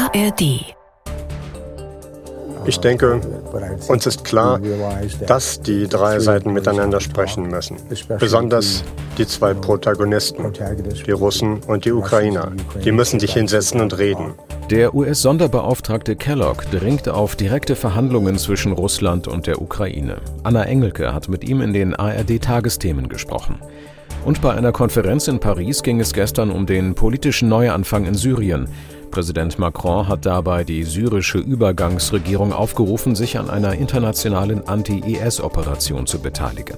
ARD. Ich denke, uns ist klar, dass die drei Seiten miteinander sprechen müssen. Besonders die zwei Protagonisten, die Russen und die Ukrainer. Die müssen sich hinsetzen und reden. Der US-Sonderbeauftragte Kellogg dringt auf direkte Verhandlungen zwischen Russland und der Ukraine. Anna Engelke hat mit ihm in den ARD-Tagesthemen gesprochen. Und bei einer Konferenz in Paris ging es gestern um den politischen Neuanfang in Syrien. Präsident Macron hat dabei die syrische Übergangsregierung aufgerufen, sich an einer internationalen Anti-IS-Operation zu beteiligen.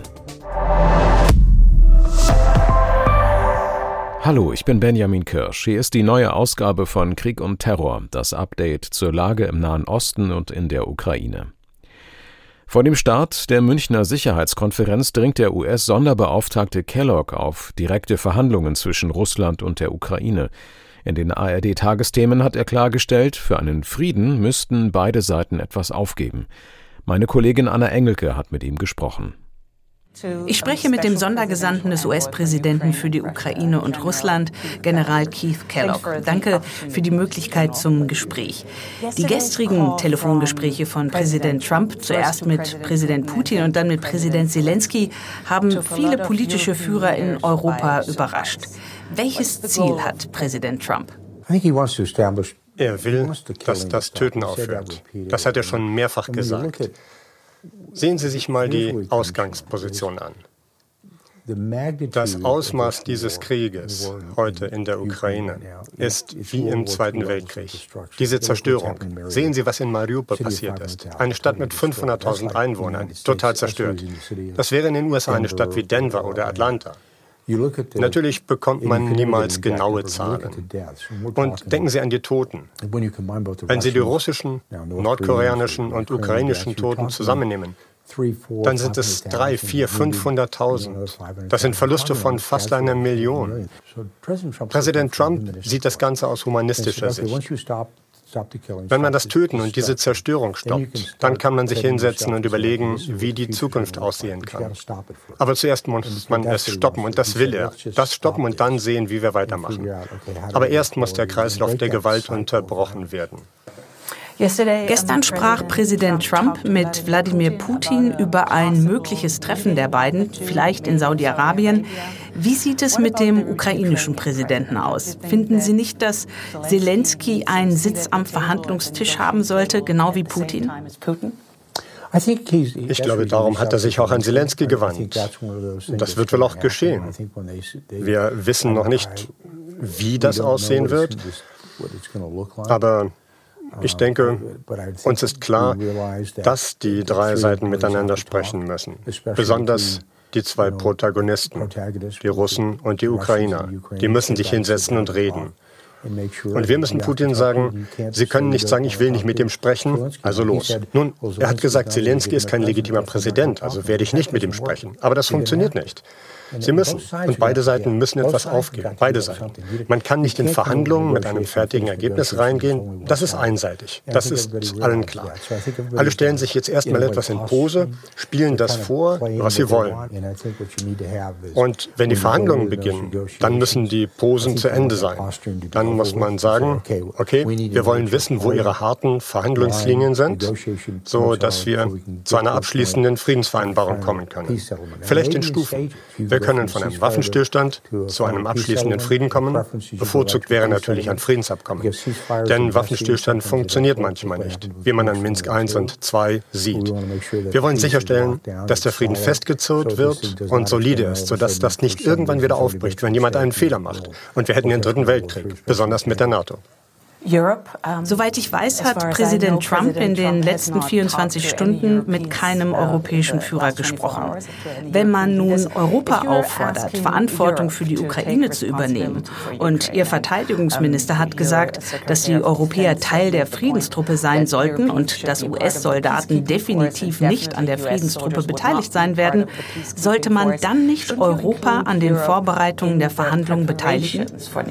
Hallo, ich bin Benjamin Kirsch. Hier ist die neue Ausgabe von Krieg und Terror, das Update zur Lage im Nahen Osten und in der Ukraine. Vor dem Start der Münchner Sicherheitskonferenz dringt der US-Sonderbeauftragte Kellogg auf direkte Verhandlungen zwischen Russland und der Ukraine. In den ARD-Tagesthemen hat er klargestellt, für einen Frieden müssten beide Seiten etwas aufgeben. Meine Kollegin Anna Engelke hat mit ihm gesprochen. Ich spreche mit dem Sondergesandten des US-Präsidenten für die Ukraine und Russland, General Keith Kellogg. Danke für die Möglichkeit zum Gespräch. Die gestrigen Telefongespräche von Präsident Trump, zuerst mit Präsident Putin und dann mit Präsident Zelensky, haben viele politische Führer in Europa überrascht. Welches Ziel hat Präsident Trump? Er will, dass das Töten aufhört. Das hat er schon mehrfach gesagt. Sehen Sie sich mal die Ausgangsposition an. Das Ausmaß dieses Krieges heute in der Ukraine ist wie im Zweiten Weltkrieg. Diese Zerstörung. Sehen Sie, was in Mariupol passiert ist. Eine Stadt mit 500.000 Einwohnern, total zerstört. Das wäre in den USA eine Stadt wie Denver oder Atlanta. Natürlich bekommt man niemals genaue Zahlen. Und denken Sie an die Toten. Wenn Sie die russischen, nordkoreanischen und ukrainischen Toten zusammennehmen, dann sind es 300.000, 400.000, 500.000. Das sind Verluste von fast 1 Million. Präsident Trump sieht das Ganze aus humanistischer Sicht. Wenn man das Töten und diese Zerstörung stoppt, dann kann man sich hinsetzen und überlegen, wie die Zukunft aussehen kann. Aber zuerst muss man es stoppen und das will er. Das stoppen und dann sehen, wie wir weitermachen. Aber erst muss der Kreislauf der Gewalt unterbrochen werden. Gestern sprach Präsident Trump mit Wladimir Putin über ein mögliches Treffen der beiden, vielleicht in Saudi-Arabien. Wie sieht es mit dem ukrainischen Präsidenten aus? Finden Sie nicht, dass Zelensky einen Sitz am Verhandlungstisch haben sollte, genau wie Putin? Ich glaube, darum hat er sich auch an Zelensky gewandt. Das wird wohl auch geschehen. Wir wissen noch nicht, wie das aussehen wird, aber ich denke, uns ist klar, dass die drei Seiten miteinander sprechen müssen. Besonders die zwei Protagonisten, die Russen und die Ukrainer. Die müssen sich hinsetzen und reden. Und wir müssen Putin sagen, Sie können nicht sagen, ich will nicht mit ihm sprechen, also los. Nun, er hat gesagt, Zelensky ist kein legitimer Präsident, also werde ich nicht mit ihm sprechen. Aber das funktioniert nicht. Sie müssen. Und beide Seiten müssen etwas aufgeben. Beide Seiten. Man kann nicht in Verhandlungen mit einem fertigen Ergebnis reingehen. Das ist einseitig. Das ist allen klar. Alle stellen sich jetzt erstmal etwas in Pose, spielen das vor, was sie wollen. Und wenn die Verhandlungen beginnen, dann müssen die Posen zu Ende sein. Dann muss man sagen, okay, wir wollen wissen, wo ihre harten Verhandlungslinien sind, so dass wir zu einer abschließenden Friedensvereinbarung kommen können. Vielleicht in Stufen. Wir können von einem Waffenstillstand zu einem abschließenden Frieden kommen. Bevorzugt wäre natürlich ein Friedensabkommen. Denn Waffenstillstand funktioniert manchmal nicht, wie man an Minsk I und II sieht. Wir wollen sicherstellen, dass der Frieden festgezurrt wird und solide ist, sodass das nicht irgendwann wieder aufbricht, wenn jemand einen Fehler macht. Und wir hätten den Dritten Weltkrieg, besonders mit der NATO. Soweit ich weiß, hat Präsident Trump in den letzten 24 Stunden mit keinem europäischen Führer gesprochen. Wenn man nun Europa auffordert, Verantwortung für die Ukraine zu übernehmen, und Ihr Verteidigungsminister hat gesagt, dass die Europäer Teil der Friedenstruppe sein sollten und dass US-Soldaten definitiv nicht an der Friedenstruppe beteiligt sein werden, sollte man dann nicht Europa an den Vorbereitungen der Verhandlungen beteiligen?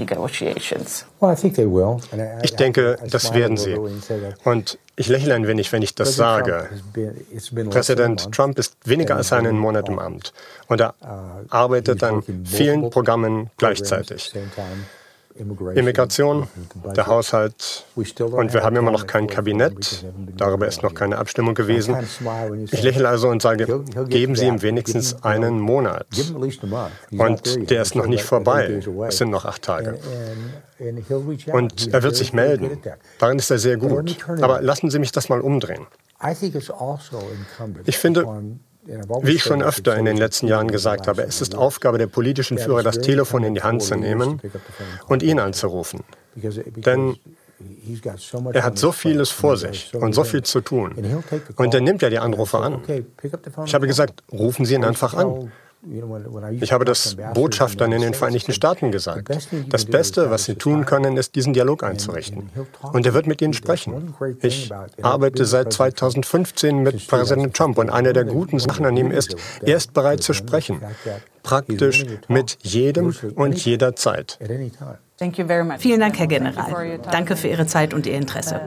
Ich denke, das werden sie. Und ich lächle ein wenig, wenn ich das sage. Präsident Trump ist weniger als einen Monat im Amt und er arbeitet an vielen Programmen gleichzeitig. Immigration, der Haushalt und wir haben immer noch kein Kabinett. Darüber ist noch keine Abstimmung gewesen. Ich lächle also und sage, geben Sie ihm wenigstens einen Monat. Und der ist noch nicht vorbei. Es sind noch 8 Tage. Und er wird sich melden. Darin ist er sehr gut. Aber lassen Sie mich das mal umdrehen. Ich finde, wie ich schon öfter in den letzten Jahren gesagt habe, es ist Aufgabe der politischen Führer, das Telefon in die Hand zu nehmen und ihn anzurufen. Denn er hat so vieles vor sich und so viel zu tun. Und er nimmt ja die Anrufe an. Ich habe gesagt, rufen Sie ihn einfach an. Ich habe das Botschaftern in den Vereinigten Staaten gesagt. Das Beste, was sie tun können, ist, diesen Dialog einzurichten. Und er wird mit ihnen sprechen. Ich arbeite seit 2015 mit Präsident Trump und eine der guten Sachen an ihm ist, er ist bereit zu sprechen. Praktisch mit jedem und jederzeit. Vielen Dank, Herr General. Danke für Ihre Zeit und Ihr Interesse.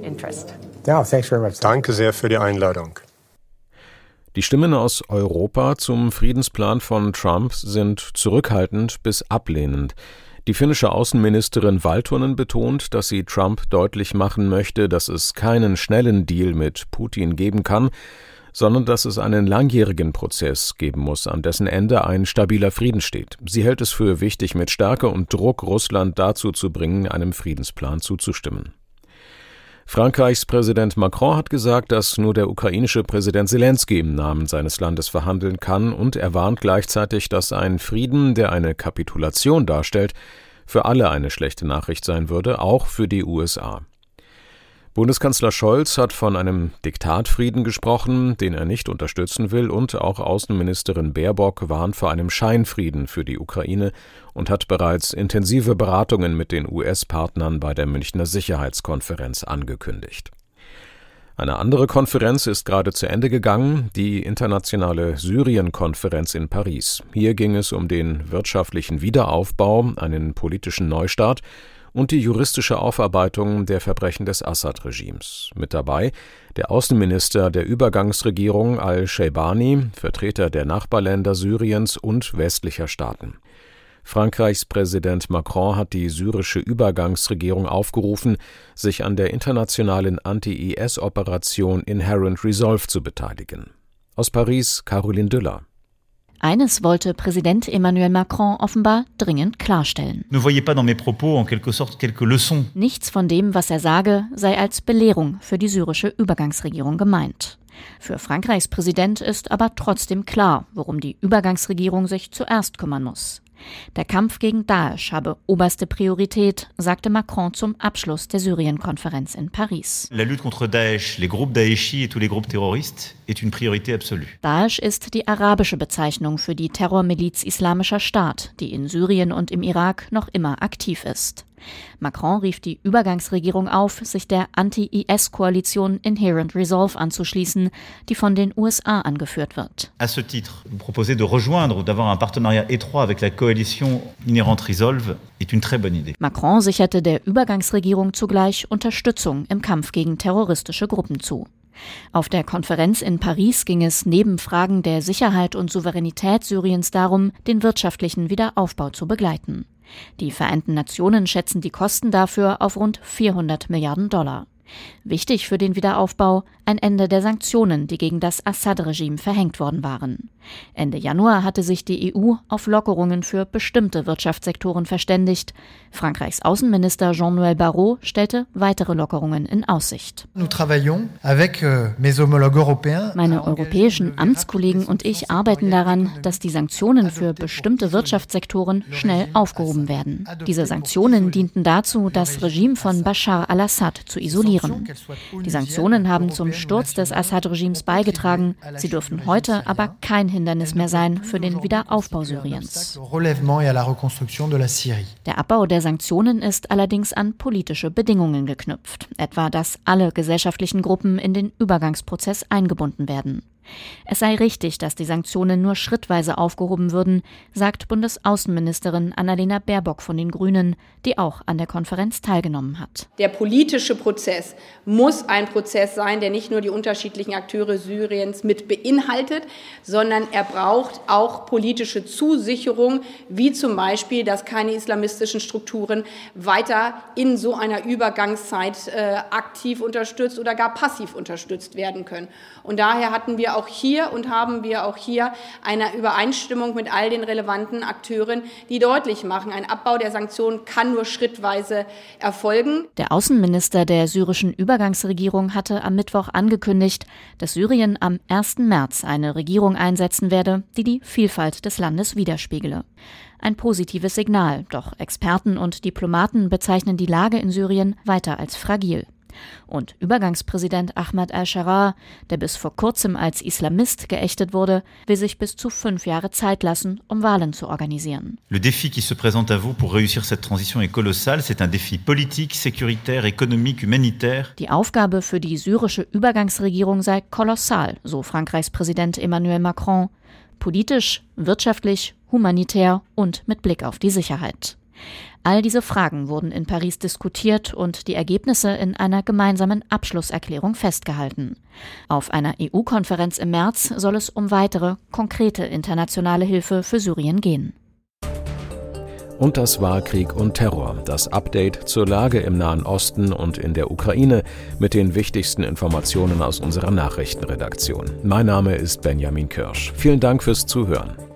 Danke sehr für die Einladung. Die Stimmen aus Europa zum Friedensplan von Trump sind zurückhaltend bis ablehnend. Die finnische Außenministerin Valtonen betont, dass sie Trump deutlich machen möchte, dass es keinen schnellen Deal mit Putin geben kann, sondern dass es einen langjährigen Prozess geben muss, an dessen Ende ein stabiler Frieden steht. Sie hält es für wichtig, mit Stärke und Druck Russland dazu zu bringen, einem Friedensplan zuzustimmen. Frankreichs Präsident Macron hat gesagt, dass nur der ukrainische Präsident Selenskyj im Namen seines Landes verhandeln kann, und er warnt gleichzeitig, dass ein Frieden, der eine Kapitulation darstellt, für alle eine schlechte Nachricht sein würde, auch für die USA. Bundeskanzler Scholz hat von einem Diktatfrieden gesprochen, den er nicht unterstützen will, und auch Außenministerin Baerbock warnt vor einem Scheinfrieden für die Ukraine und hat bereits intensive Beratungen mit den US-Partnern bei der Münchner Sicherheitskonferenz angekündigt. Eine andere Konferenz ist gerade zu Ende gegangen, die internationale Syrien-Konferenz in Paris. Hier ging es um den wirtschaftlichen Wiederaufbau, einen politischen Neustart und die juristische Aufarbeitung der Verbrechen des Assad-Regimes. Mit dabei der Außenminister der Übergangsregierung al-Shaybani, Vertreter der Nachbarländer Syriens und westlicher Staaten. Frankreichs Präsident Macron hat die syrische Übergangsregierung aufgerufen, sich an der internationalen Anti-IS-Operation Inherent Resolve zu beteiligen. Aus Paris, Caroline Düller. Eines wollte Präsident Emmanuel Macron offenbar dringend klarstellen. Nichts von dem, was er sage, sei als Belehrung für die syrische Übergangsregierung gemeint. Für Frankreichs Präsident ist aber trotzdem klar, worum die Übergangsregierung sich zuerst kümmern muss. Der Kampf gegen Daesh habe oberste Priorität, sagte Macron zum Abschluss der Syrien-Konferenz in Paris. La lutte contre Daesh, les groupes Daeshi et tous les groupes terroristes est une priorité absolue. Daesh ist die arabische Bezeichnung für die Terrormiliz Islamischer Staat, die in Syrien und im Irak noch immer aktiv ist. Macron rief die Übergangsregierung auf, sich der Anti-IS-Koalition Inherent Resolve anzuschließen, die von den USA angeführt wird. À ce titre, vous proposez de rejoindre ou d'avoir un partenariat étroit avec la coalition Inherent Resolve est une très bonne idée. Macron sicherte der Übergangsregierung zugleich Unterstützung im Kampf gegen terroristische Gruppen zu. Auf der Konferenz in Paris ging es neben Fragen der Sicherheit und Souveränität Syriens darum, den wirtschaftlichen Wiederaufbau zu begleiten. Die Vereinten Nationen schätzen die Kosten dafür auf rund 400 Milliarden $. Wichtig für den Wiederaufbau ein Ende der Sanktionen, die gegen das Assad-Regime verhängt worden waren. Ende Januar hatte sich die EU auf Lockerungen für bestimmte Wirtschaftssektoren verständigt. Frankreichs Außenminister Jean-Noël Barrot stellte weitere Lockerungen in Aussicht. Meine europäischen Amtskollegen und ich arbeiten daran, dass die Sanktionen für bestimmte Wirtschaftssektoren schnell aufgehoben werden. Diese Sanktionen dienten dazu, das Regime von Bashar al-Assad zu isolieren. Die Sanktionen haben zum Sturz des Assad-Regimes beigetragen. Sie dürfen heute aber kein Hindernis mehr sein für den Wiederaufbau Syriens. Der Abbau der Sanktionen ist allerdings an politische Bedingungen geknüpft, etwa dass alle gesellschaftlichen Gruppen in den Übergangsprozess eingebunden werden. Es sei richtig, dass die Sanktionen nur schrittweise aufgehoben würden, sagt Bundesaußenministerin Annalena Baerbock von den Grünen, die auch an der Konferenz teilgenommen hat. Der politische Prozess muss ein Prozess sein, der nicht nur die unterschiedlichen Akteure Syriens mit beinhaltet, sondern er braucht auch politische Zusicherung, wie zum Beispiel, dass keine islamistischen Strukturen weiter in so einer Übergangszeit aktiv unterstützt oder gar passiv unterstützt werden können. Und daher haben wir auch hier eine Übereinstimmung mit all den relevanten Akteuren, die deutlich machen, ein Abbau der Sanktionen kann nur schrittweise erfolgen. Der Außenminister der syrischen Übergangsregierung hatte am Mittwoch angekündigt, dass Syrien am 1. März eine Regierung einsetzen werde, die die Vielfalt des Landes widerspiegele. Ein positives Signal, doch Experten und Diplomaten bezeichnen die Lage in Syrien weiter als fragil. Und Übergangspräsident Ahmad al-Sharaa, der bis vor kurzem als Islamist geächtet wurde, will sich bis zu 5 Jahre Zeit lassen, um Wahlen zu organisieren. Le défi qui se présente à vous pour réussir cette transition est colossal. C'est un défi politique, sécuritaire, économique, humanitaire. Die Aufgabe für die syrische Übergangsregierung sei kolossal, so Frankreichs Präsident Emmanuel Macron. Politisch, wirtschaftlich, humanitär und mit Blick auf die Sicherheit. All diese Fragen wurden in Paris diskutiert und die Ergebnisse in einer gemeinsamen Abschlusserklärung festgehalten. Auf einer EU-Konferenz im März soll es um weitere, konkrete internationale Hilfe für Syrien gehen. Und das war Krieg und Terror, das Update zur Lage im Nahen Osten und in der Ukraine mit den wichtigsten Informationen aus unserer Nachrichtenredaktion. Mein Name ist Benjamin Kirsch. Vielen Dank fürs Zuhören.